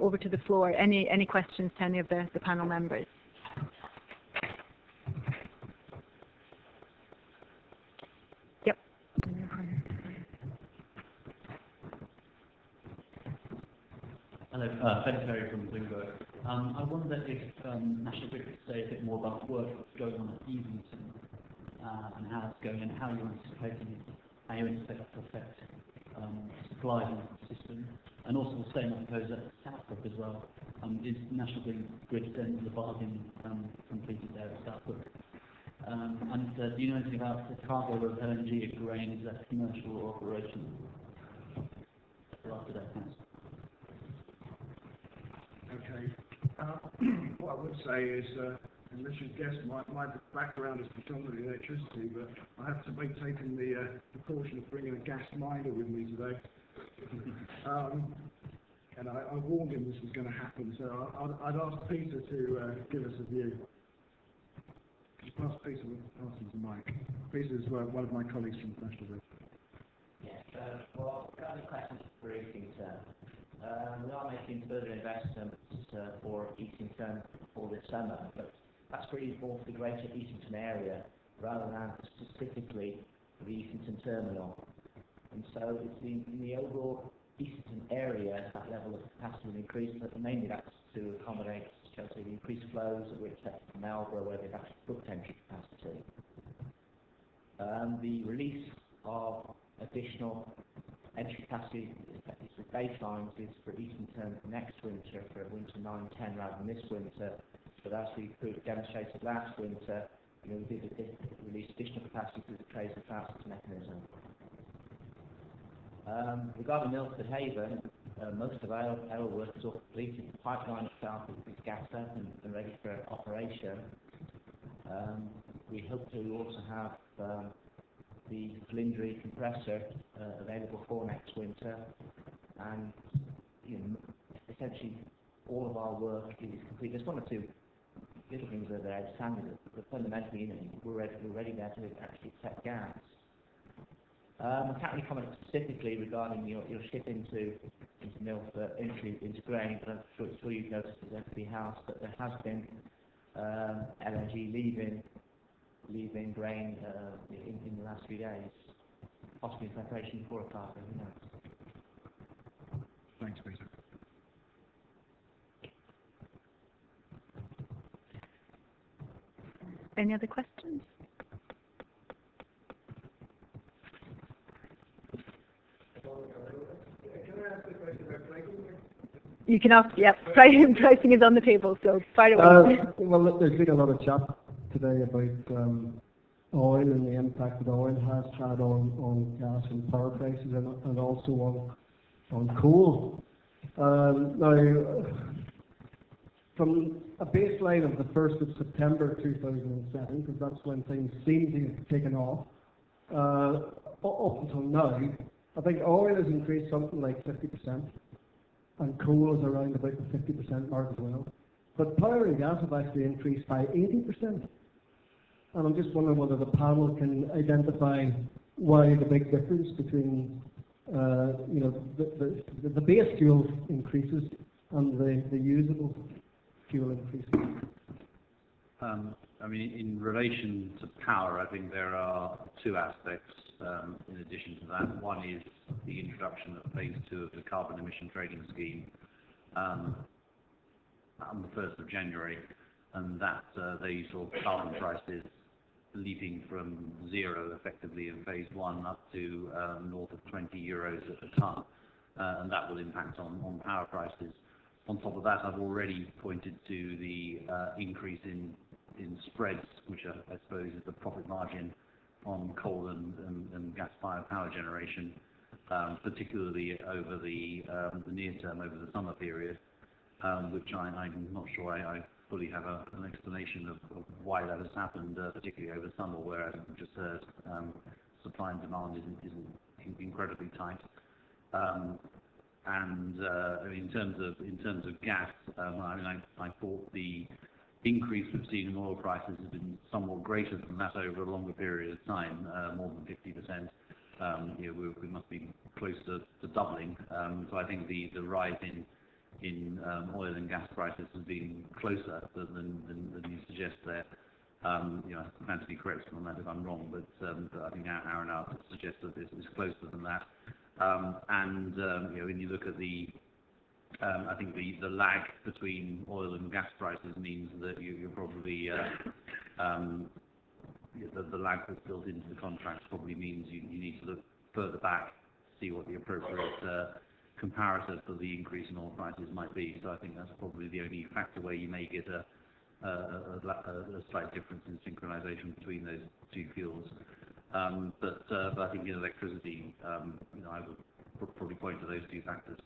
over to the floor. Any questions to any of the panel members? Yep. Hello, Ben Terry from Bloomberg. I wonder if National Grid could say a bit more about work going on at Easington and how it's going and how you're anticipating that to affect supply into the system, and also the same I suppose at Southbrook as well. Is National Grid sending the bargain completed there at Southbrook? And do you know anything about the cargo of LNG at Grain? Is that commercial or operational? After that, thanks. Okay. What I would say is, unless you guess, my background is predominantly electricity, but I have to be taking the precaution of bringing a gas minder with me today. And I warned him this was going to happen, so I'd ask Peter to give us a view. Could you pass Peter the mic? Peter is one of my colleagues from National Grid. Yes, well, a couple of questions for Easington. We are making further investments for Easington for this summer, but that's really more for the greater Easington area rather than specifically the Easington terminal. And so it's in the overall Easington area that level of capacity will increase, but mainly that's to accommodate, shall we say, the increased flows that we expect from Marlborough, where they've actually booked entry capacity. The release of additional entry capacity for baselines is for Easington next winter, for winter 9-10 rather than this winter. But as we demonstrated last winter, we did release additional capacity through the Trades and Fastest mechanism. Regarding Milford Haven, most of our work is all completed. The pipeline itself is gassed up and ready for operation. We hope to also have the cylindrical compressor available for next winter, and essentially all of our work is complete. There's one or two little things that are outstanding, but fundamentally, we're ready there to actually accept gas. I can't really comment specifically regarding your ship into Milford, into Grain, but I'm sure you've noticed at Empty House that there has been LNG leaving Grain in the last few days, possibly in preparation for a cargo, who knows. Thanks, Peter. Any other questions? You can ask, yeah. Pricing is on the table, so fire away. Well, look, there's been a lot of chat today about oil and the impact that oil has had on gas and power prices, and also on coal. Now, from a baseline of the 1st of September 2007, because that's when things seem to have taken off, up until now, I think oil has increased something like 50%, and coal is around about the 50% mark as well. But power and gas have actually increased by 80%. And I'm just wondering whether the panel can identify why the big difference between the base fuel increases and the usable fuel increases. I mean, in relation to power, I think there are two aspects in addition to that. One is the introduction of phase 2 of the carbon emission trading scheme on the 1st of January, and that they saw carbon prices leaping from zero effectively in phase 1 up to north of 20 euros a tonne, and that will impact on power prices. On top of that, I've already pointed to the increase in spreads, which I suppose is the profit margin on coal and gas-fired power generation, particularly over the near term, over the summer period, which I'm not sure I fully have an explanation of why that has happened, particularly over summer, where, as we've just heard, supply and demand is incredibly tight. And in terms of gas, I thought the increase we've seen in oil prices has been somewhat greater than that over a longer period of time, more than 50%. We must be close to doubling. So I think the rise oil and gas prices as being closer than you suggest there. Plan to be corrected on that if I'm wrong, but I think our analysis suggests that it's closer than that. When you look at I think the lag between oil and gas prices means that you're probably the lag that's built into the contracts probably means you need to look further back to see what the appropriate comparator for the increase in oil prices might be. So I think that's probably the only factor where you may get a slight difference in synchronization between those two fuels. But I think in electricity, I would probably point to those two factors.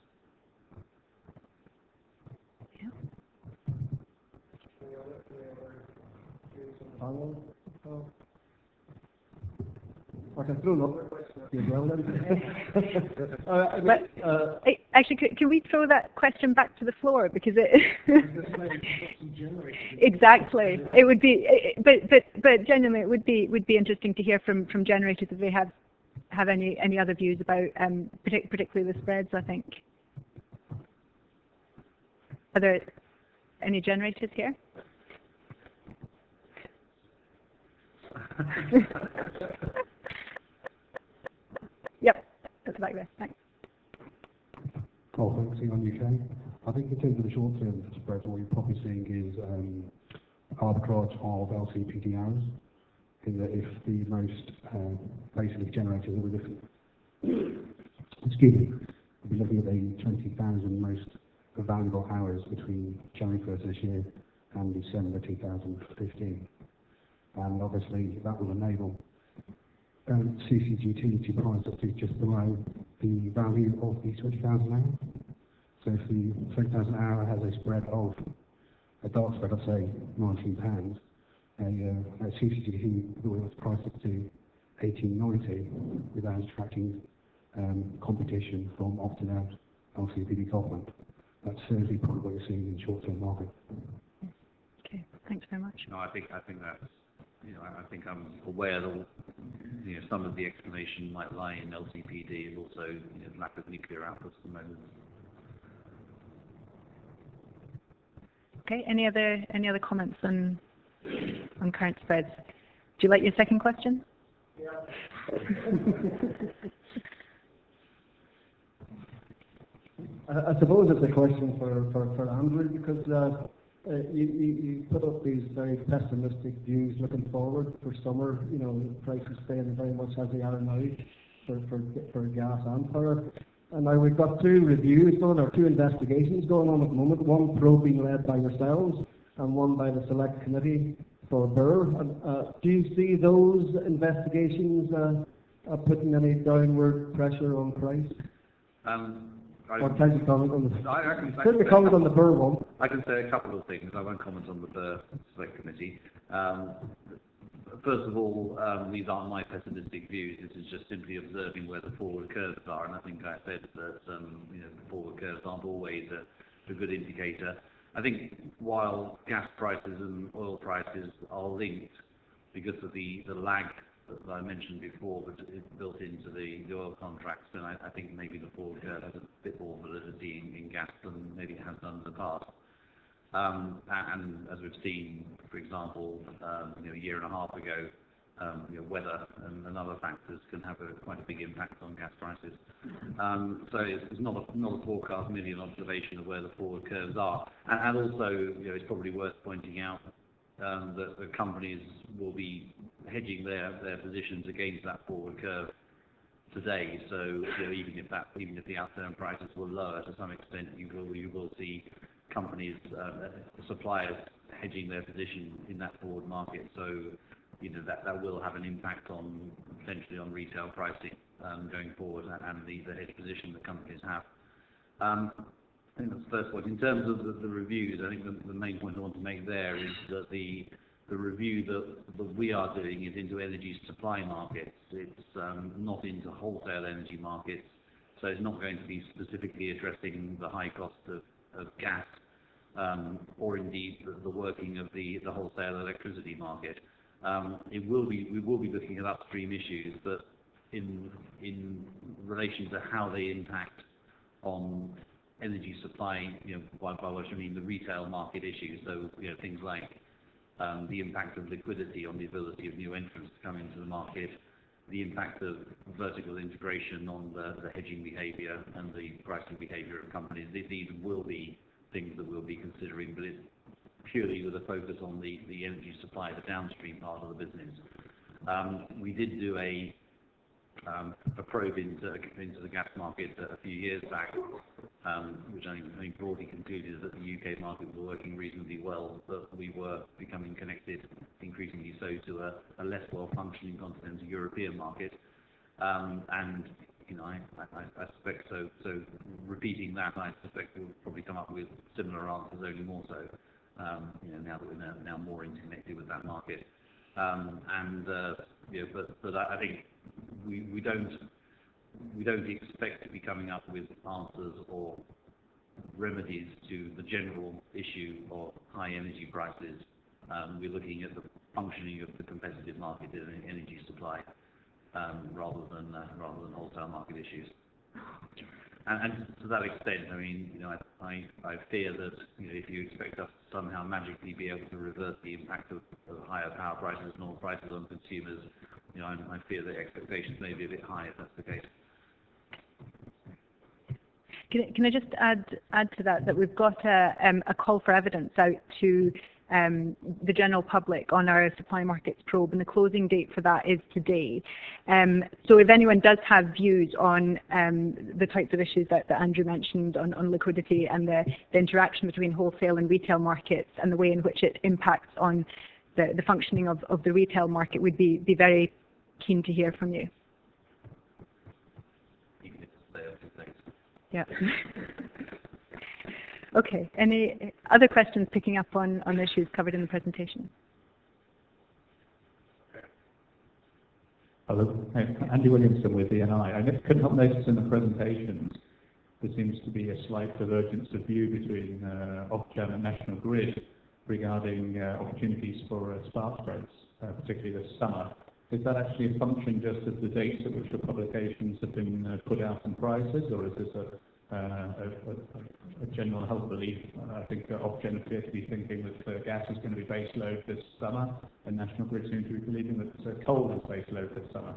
I can throw another question at you as well then. Actually, can we throw that question back to the floor, because it exactly, it would be, but genuinely it would be interesting to hear from generators if they have any other views about particularly the spreads. I think, are there any generators here? Yep, that's back there. Thanks. Oh, thanks, Ian UK. I think in terms of the short-term spreads, what you're probably seeing is arbitrage of LCPD hours, in that if the most basic generators that we're looking, excuse me, we'll be looking at the 20,000 most valuable hours between January 1st this year and December 2015. And obviously that will enable CCGT to price up to just below the value of the 20,000 hours. So if the 20,000 hour has a spread of, a dark spread of say £19, a CCGT will price up to £18.90 without attracting competition from opted out LCPD government. That's certainly probably what you're seeing in the short-term market. Okay, thanks very much. No, I think that's, I think I'm aware that, some of the explanation might lie in LCPD and also, lack of nuclear output at the moment. Okay, any other comments on current spreads? Do you like your second question? Yeah. I suppose it's a question for Andrew, because you put up these very pessimistic views looking forward for summer, prices staying very much as they are now for gas and power. And now we've got two reviews going, or two investigations going on at the moment, one probe being led by yourselves and one by the Select Committee for BER. Do you see those investigations putting any downward pressure on price? Or can you comment on the comment on the BER one? I can say a couple of things. I won't comment on the BER Select Committee. First of all, these aren't my pessimistic views. This is just simply observing where the forward curves are, and I think I said that the forward curves aren't always a good indicator. I think while gas prices and oil prices are linked because of the lag that I mentioned before, but it's built into the oil contracts, then I think maybe the forward curve has a bit more validity in gas than maybe it has done in the past. And as we've seen, for example, a year and a half ago, weather and other factors can have quite a big impact on gas prices. So it's not a forecast, merely an observation of where the forward curves are. And also, it's probably worth pointing out that the companies will be hedging their positions against that forward curve today. So even if the outturn prices were lower to some extent, you will see companies, suppliers hedging their position in that forward market. So that will have an impact potentially on retail pricing going forward, and the hedge position that companies have. I think that's the first point. In terms of the reviews, I think the main point I want to make there is that the review that we are doing is into energy supply markets. It's not into wholesale energy markets, so it's not going to be specifically addressing the high cost of gas or indeed the working of the wholesale electricity market. We will be looking at upstream issues, but in relation to how they impact on energy supply, by which I mean the retail market issues. So, things like the impact of liquidity on the ability of new entrants to come into the market, the impact of vertical integration on the hedging behavior and the pricing behavior of companies. These will be things that we'll be considering, but it's purely with a focus on the energy supply, the downstream part of the business. We did do a probe into the gas market a few years back, which I think broadly concluded that the UK market was working reasonably well, but we were becoming connected, increasingly so, to a less well-functioning continental European market. And I suspect so repeating that, I suspect we'll probably come up with similar answers, only more so, now that we're now more interconnected with that market. But I think we don't expect to be coming up with answers or remedies to the general issue of high energy prices. We're looking at the functioning of the competitive market in energy supply, rather than wholesale market issues. And to that extent, I mean, I fear that if you expect us to somehow magically be able to reverse the impact of higher power prices and oil prices on consumers, I fear that expectations may be a bit high if that's the case. Can I just add to that we've got a call for evidence out to the general public on our supply markets probe, and the closing date for that is today. So if anyone does have views on the types of issues that Andrew mentioned on liquidity and the interaction between wholesale and retail markets and the way in which it impacts on the functioning of the retail market, we'd be very keen to hear from you. Yeah. Okay. Any other questions picking up on issues covered in the presentation? Hello, Andy Williamson with BNI. I couldn't help notice in the presentations there seems to be a slight divergence of view between Ofgem and National Grid regarding opportunities for spark spreads, particularly this summer. Is that actually a function just of the dates at which the publications have been put out in prices, or is this a general held belief? I think Ofgem appear to be thinking that gas is going to be base load this summer, and National Grid seems to be believing that coal is base load this summer.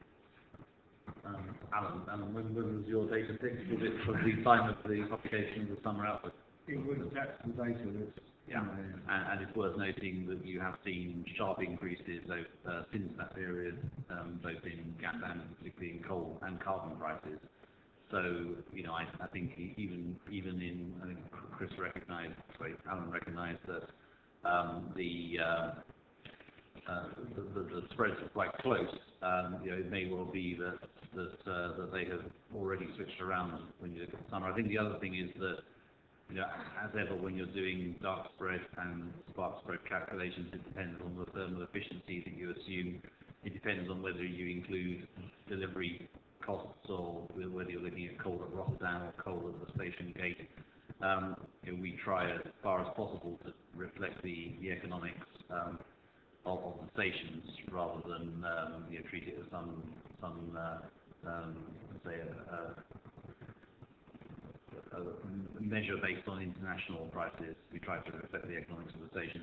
Alan, when was your data picked? Was it from the time of the publication of the summer output? It was the data that's... Yeah, and it's worth noting that you have seen sharp increases since that period, both in gas and particularly in coal and carbon prices. So, I think even in, I think Alan recognised that the spreads are quite close. It may well be that they have already switched around when you look at the summer. I think the other thing is that, as ever, when you're doing dark spread and spark spread calculations, it depends on the thermal efficiency that you assume. It depends on whether you include delivery costs or whether you're looking at coal at Rotterdam or coal at the station gate. We try as far as possible to reflect the economics of the stations rather than treat it as some a measure based on international prices. We try to reflect the economics of the stations,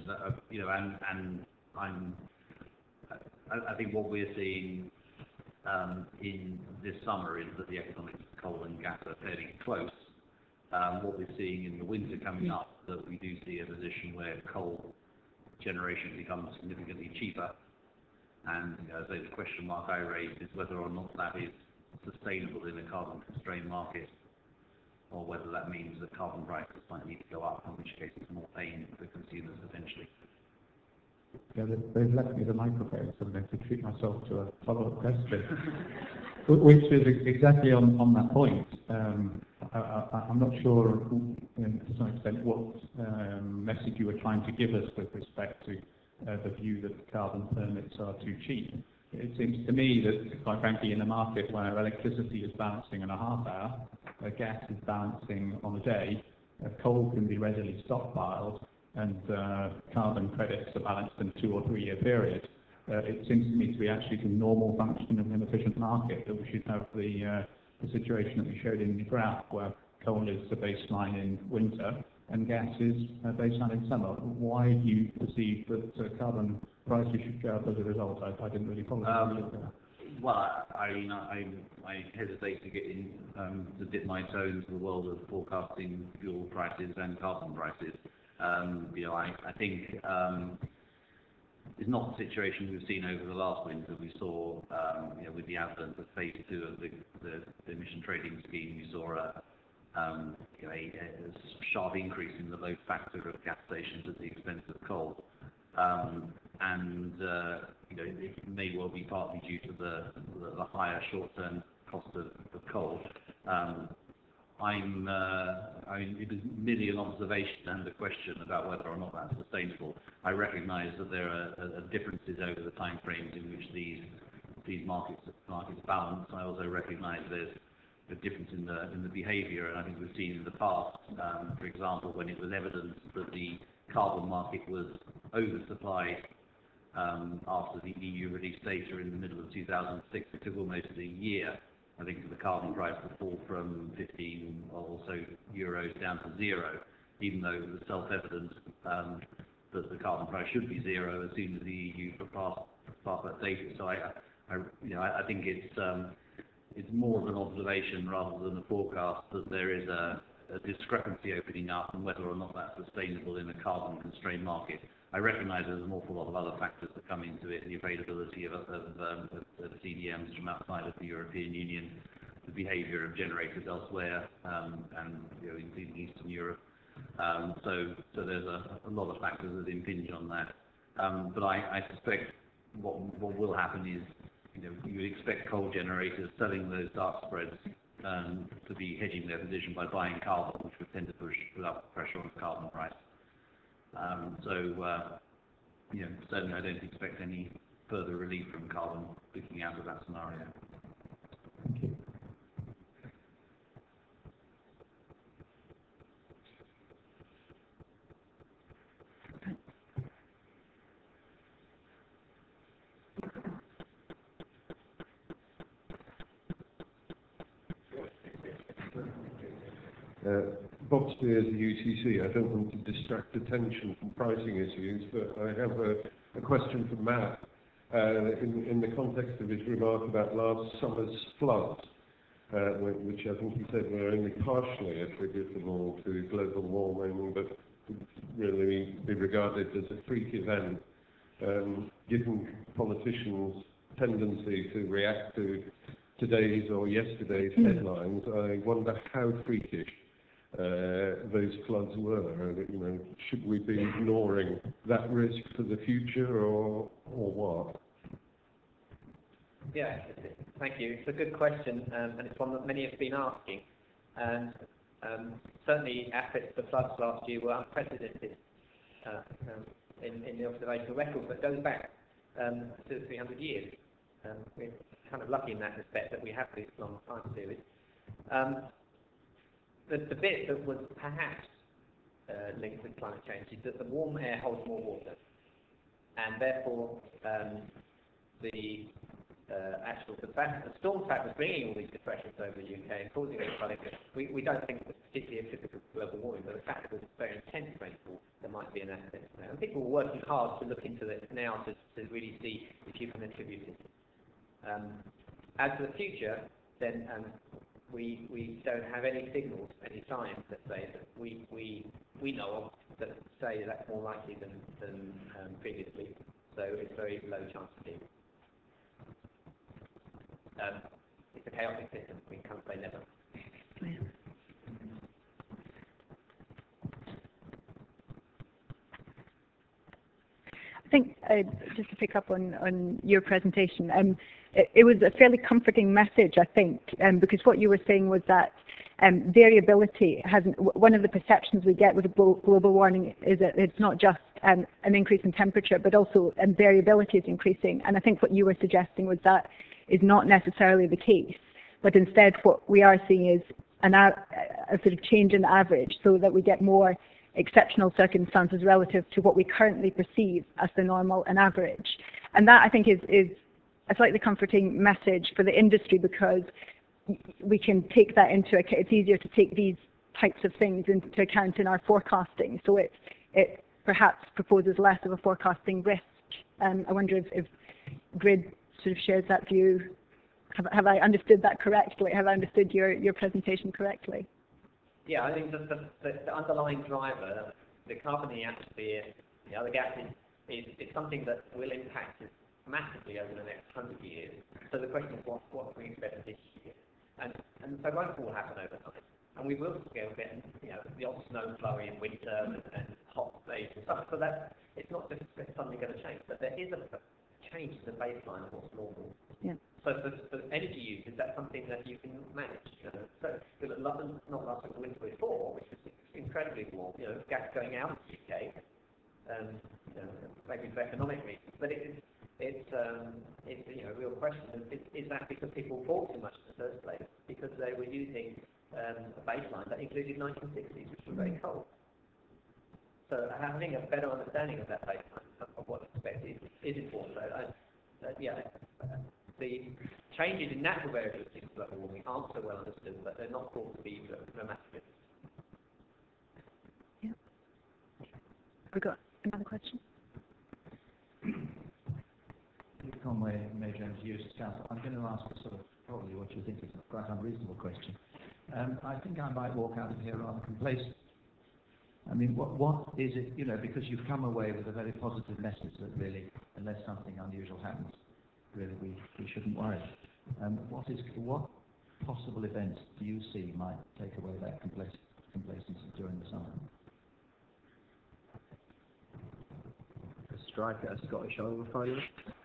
I think what we're seeing in this summer is that the economics of coal and gas are fairly close. What we're seeing in the winter coming up, that we do see a position where coal generation becomes significantly cheaper, and the question mark I raised is whether or not that is sustainable in a carbon constrained market, or whether that means that carbon prices might need to go up, in which case it's more pain for consumers potentially. Yeah, they've left me the microphone, so I'm going to treat myself to a follow-up question, which is exactly on that point. I'm not sure, to some extent, what message you were trying to give us with respect to the view that carbon permits are too cheap. It seems to me that, quite frankly, in a market where electricity is balancing in a half hour, gas is balancing on a day, coal can be readily stockpiled, and carbon credits are balanced in a 2 or 3 year period. It seems to me to be actually the normal function of an efficient market, that we should have the situation that we showed in the graph, where coal is the baseline in winter and gas is baseline in summer. Why do you perceive that carbon prices should go up as a result? I didn't really follow that. Well, I hesitate to get in to dip my toe into the world of forecasting fuel prices and carbon prices. I think it's not the situation we've seen over the last winter. We saw, with the advent of phase 2 of the emission trading scheme, we saw a sharp increase in the load factor of gas stations at the expense of coal. It may well be partly due to the higher short-term cost of coal. It was merely an observation and a question about whether or not that's sustainable. I recognise that there are differences over the time frames in which these markets balance. I also recognise there's a difference in the behaviour, and I think we've seen in the past, for example, when it was evident that the carbon market was oversupplied after the EU released data in the middle of 2006, it took almost a year, I think, for the carbon price to fall from 15 or so euros down to 0, even though it was self-evident that the carbon price should be 0 as soon as the EU passed that data. So I think it's more of an observation rather than a forecast that there is a discrepancy opening up, and whether or not that's sustainable in a carbon-constrained market. I recognise there's an awful lot of other factors that come into it: the availability of CDMs from outside of the European Union, the behaviour of generators elsewhere, and including Eastern Europe. So there's a lot of factors that impinge on that. But I suspect what will happen is, you expect coal generators selling those dark spreads to be hedging their position by buying carbon, which would tend to put up pressure on the carbon price. Certainly I don't expect any further relief from carbon looking out of that scenario. Thank you. Bob Spears, the UTC. I don't want to distract attention from pricing issues, but I have a question for Matt in the context of his remark about last summer's floods, which I think he said were only partially attributable to global warming, but really be regarded as a freak event. Given politicians' tendency to react to today's or yesterday's headlines, I wonder how freakish those floods were. Should we be ignoring that risk for the future, or what? Yeah, thank you. It's a good question, and it's one that many have been asking. And certainly aspects of the floods last year were unprecedented in the observational record, but goes back 200 or 300 years. We're kind of lucky in that respect that we have this long time series. The bit that was perhaps linked with climate change is that the warm air holds more water, and therefore the storm track was bringing all these depressions over the UK and causing these flooding. We don't think it was particularly attributable to global warming, but the fact that it was very intense rainfall, there might be an aspect there. And people are working hard to look into this now to really see if you can attribute it. As for the future, then we don't have any signals, any signs that say that we know of that say that's more likely than previously. So it's very low chance of it. It's a chaotic system. We can't say never. Yeah. I think just to pick up on your presentation, it was a fairly comforting message, I think, because what you were saying was that variability hasn't. One of the perceptions we get with global warming is that it's not just an increase in temperature, but also variability is increasing. And I think what you were suggesting was that is not necessarily the case, but instead what we are seeing is a sort of change in the average, so that we get more exceptional circumstances relative to what we currently perceive as the normal and average. And that, I think, is a slightly comforting message for the industry, because we can take that into account. It's easier to take these types of things into account in our forecasting. So it perhaps proposes less of a forecasting risk. I wonder if Grid sort of shares that view. Have I understood that correctly? Have I understood your presentation correctly? Yeah, I think the underlying driver, the carbon in the atmosphere, the other gases, is something that will impact us massively over the next 100 years. So the question is, what can we expect this year? And so rainfall will happen overnight. And we will get the odd snow flurry in winter and hot days and stuff. So that it's not just suddenly going to change, but there is a change to the baseline of what's normal. Yeah. So for energy use, is that something that you can manage? So London, not last winter before, which was incredibly warm, gas going out of the UK, maybe for economic reasons, but it's a real question. Is that because people bought too much in the first place because they were using a baseline that included 1960s, which were very cold? So having a better understanding of that baseline of what's expected is important. The changes in natural variables in global warming aren't so well understood, but they're not thought to be dramatic. Yeah. We got another question? Conway, Major Energy Use Council. I'm going to ask sort of probably what you think is a quite unreasonable question. I think I might walk out of here rather complacent. I mean, what is it, because you've come away with a very positive message that really, unless something unusual happens, really we shouldn't worry. What possible events do you see might take away that complacency during the summer? A strike at a Scottish oil refinery.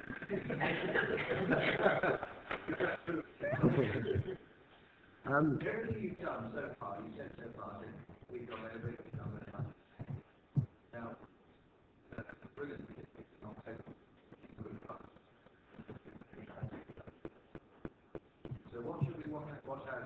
Everything you've done so far, you said so far, that we've got everything we've done with money. Now, brilliant, it's not taken. So what should we watch out?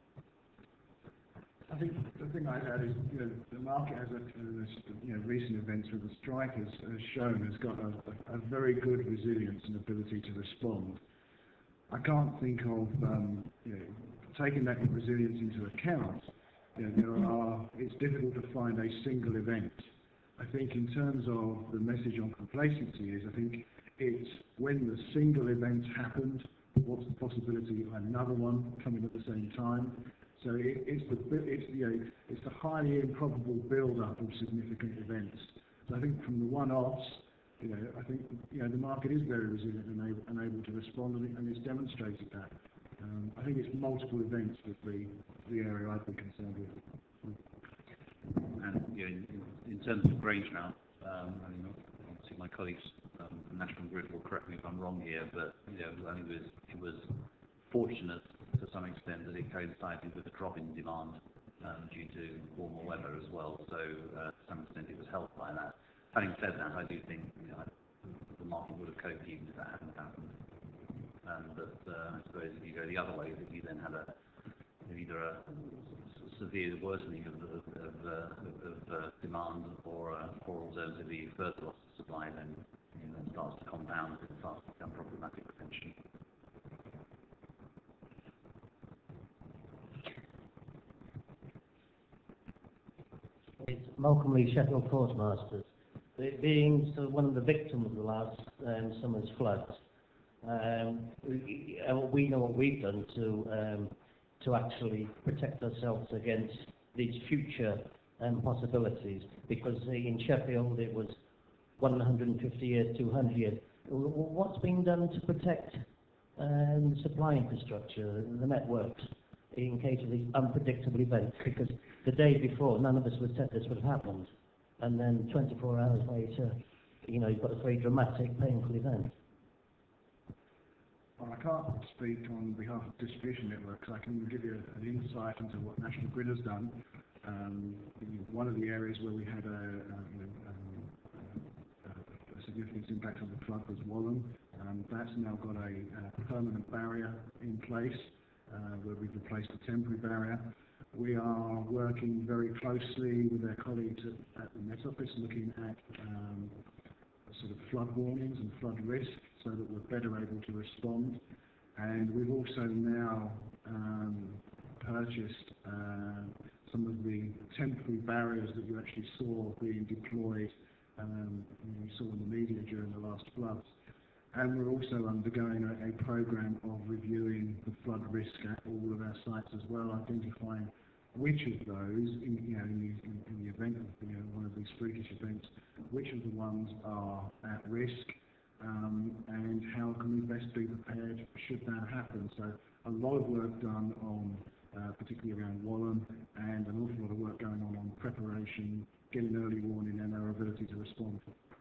I think the thing I'd add is, the market has recent events with the strike has shown has got a very good resilience and ability to respond. I can't think of, taking that resilience into account, it's difficult to find a single event. I think in terms of the message on complacency is, I think it's when the single event happened, what's the possibility of another one coming at the same time? So it's the highly improbable build-up of significant events. So I think from the one-offs, I think the market is very resilient and able to respond, and it's demonstrated that. I think it's multiple events that the area I'd be concerned with. And in terms of Grangemount, obviously my colleagues from National Grid will correct me if I'm wrong here, but I think it was fortunate to some extent that it coincided with a drop in demand due to warmer weather as well. So to some extent it was helped by that. Having said that, I do think the market would have coped even if that hadn't happened. But I suppose if you go the other way, that you then had either a severe worsening of demand or alternatively further loss of supply, then it starts to compound and it starts to become problematic potentially. It's Malcolm Lee, Sheffield Postmasters. Being sort of one of the victims of the last summer's floods, we know what we've done to actually protect ourselves against these future possibilities. Because in Sheffield it was 150 years, 200 years. What's being done to protect the supply infrastructure, the networks, in case of these unpredictable events? Because the day before, none of us would have said this would have happened. And then 24 hours later, you've got a very dramatic, painful event. Well, I can't speak on behalf of distribution networks. I can give you an insight into what National Grid has done. One of the areas where we had a significant impact on the flood was Walham. That's now got a permanent barrier in place where we've replaced a temporary barrier. We are working very closely with our colleagues at the Met Office, looking at sort of flood warnings and flood risk, so that we're better able to respond. And we've also now purchased some of the temporary barriers that you actually saw being deployed, you saw in the media during the last floods. And we're also undergoing a program of reviewing the flood risk at all of our sites as well, identifying which of those, in the event of one of these freakish events, which of the ones are at risk, and how can we best be prepared should that happen. So a lot of work done on, particularly around Walham, and an awful lot of work going on preparation, getting early warning, and our ability to respond.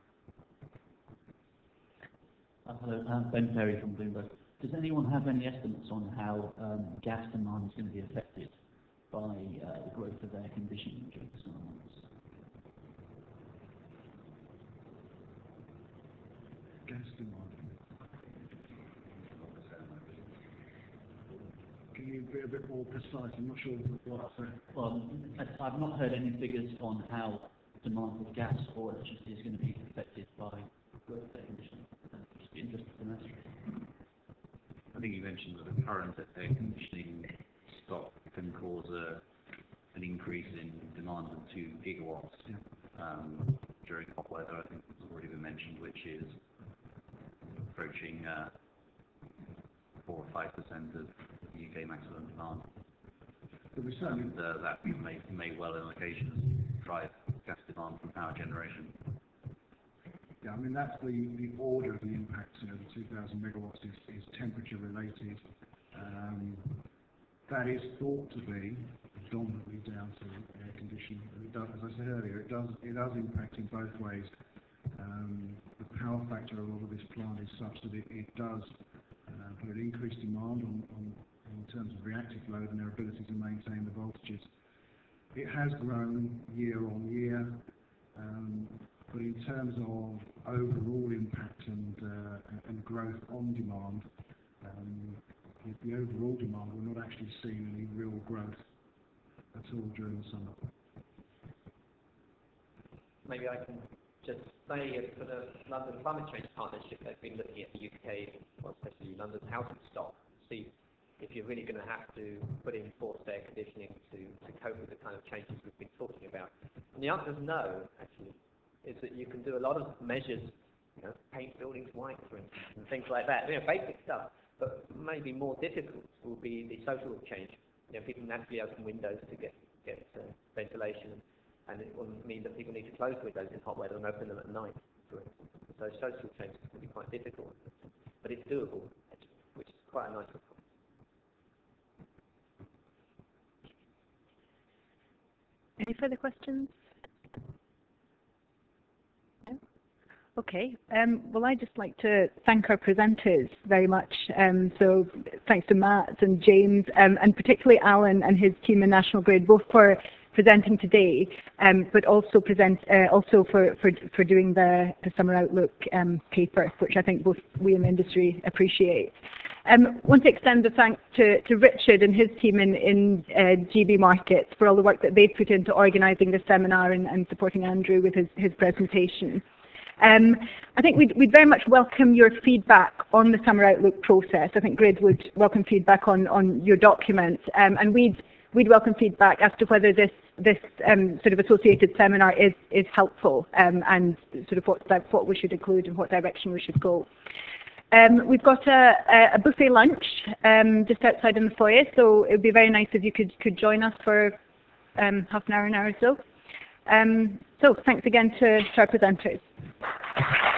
Hello, Ben Perry from Bloomberg. Does anyone have any estimates on how gas demand is going to be affected by the growth of air conditioning during the summer months? Gas demand. Can you be a bit more precise? I'm not sure what. Well, I've not heard any figures on how demand for gas or electricity is going to be affected by growth of air conditioning. Just be interested in that. I think you mentioned that the current air conditioning stock can cause an increase in demand of 2 gigawatts during hot weather. I think it's already been mentioned, which is approaching 4 or 5% of the UK maximum demand. But we certainly that may well, on occasions, drive gas demand from power generation. Yeah, I mean, that's the order of the impacts. The 2,000 megawatts is temperature related. That is thought to be predominantly down to air conditioning. It does, as I said earlier, it does impact in both ways. The power factor of a lot of this plant is such that it does put an increased demand in terms of reactive load and their ability to maintain the voltages. It has grown year on year, but in terms of overall impact and growth on demand, the overall demand, we're not actually seeing any real growth at all during the summer. Maybe I can just say for the London Climate Change Partnership, they've been looking at the UK, well, especially London's housing stock, to see if you're really going to have to put in forced air conditioning to cope with the kind of changes we've been talking about. And the answer is no, actually. Is that you can do a lot of measures, paint buildings white, for instance, and things like that. Basic stuff. But maybe more difficult will be the social change. People naturally open windows to get ventilation, and it will mean that people need to close windows in hot weather and open them at night, for instance. So social change can be quite difficult, but it's doable, actually, which is quite a nice one. Any further questions? Okay. Well, I'd just like to thank our presenters very much. So thanks to Matt and James, and particularly Alan and his team in National Grid, both for presenting today, but also for doing the Summer Outlook paper, which I think both we in the industry appreciate. I want to extend the thanks to Richard and his team in GB Markets for all the work that they've put into organising this seminar and supporting Andrew with his presentation. I think we'd very much welcome your feedback on the Summer Outlook process. I think Grid would welcome feedback on your document, and we'd welcome feedback as to whether this sort of associated seminar is helpful, and sort of what we should include and what direction we should go. We've got a buffet lunch just outside in the foyer, so it would be very nice if you could join us for half an hour or so. So thanks again to our presenters.